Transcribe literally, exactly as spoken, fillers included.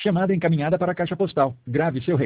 Chamada encaminhada para a caixa postal. Grave seu recado.